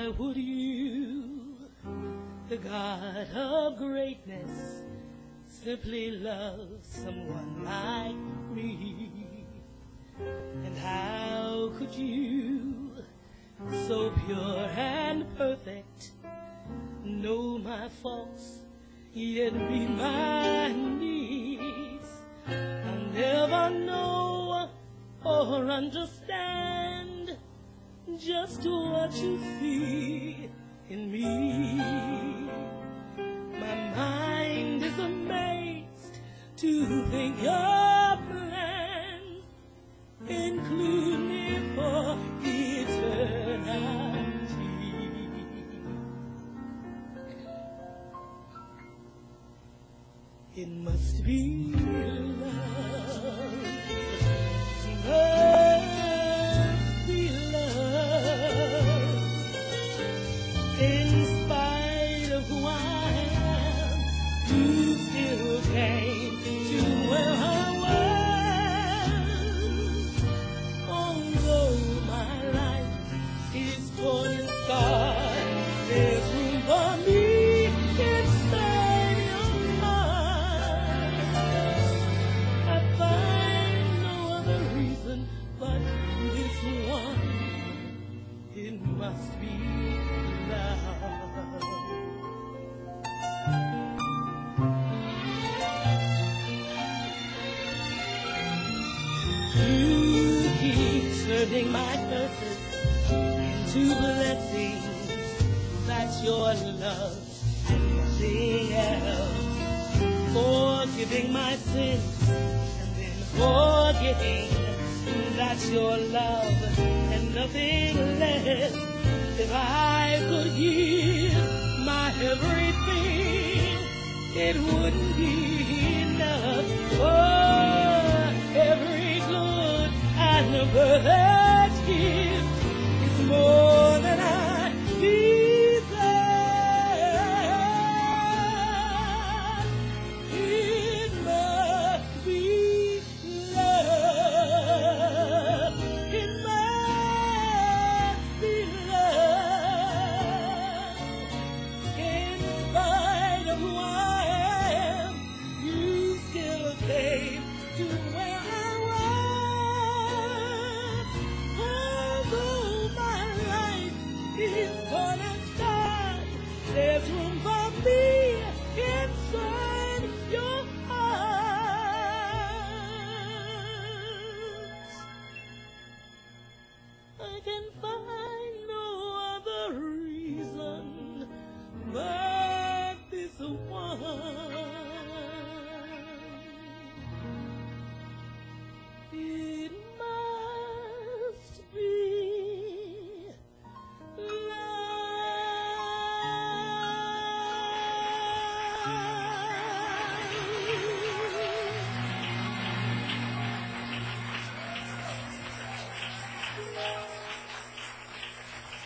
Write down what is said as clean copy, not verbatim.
would you, the God of greatness, simply love someone like me? And how could you, so pure and perfect, know my faults, yet be my needs? I'll never know or understand just what you see in me. My mind is amazed to think your plans include me for eternity. It must be love, must be love. In spite of who I am, you still came to where I was. Although my life is torn and scarred, there's room for me inside your heart. I find no other reason but this one. It must be love. You keep turning my curses into blessings. That's your love and nothing else. Forgiving my sins and then forgetting. That's your love and nothing less. If I could give my everything, it wouldn't be enough. Oh, every good and perfect gift is more than I deserve. It must be love. It must be love. In spite of who I am, you still came to where I was. Although my life is torn and scarred, there's room for me inside your heart. I can find no other reason but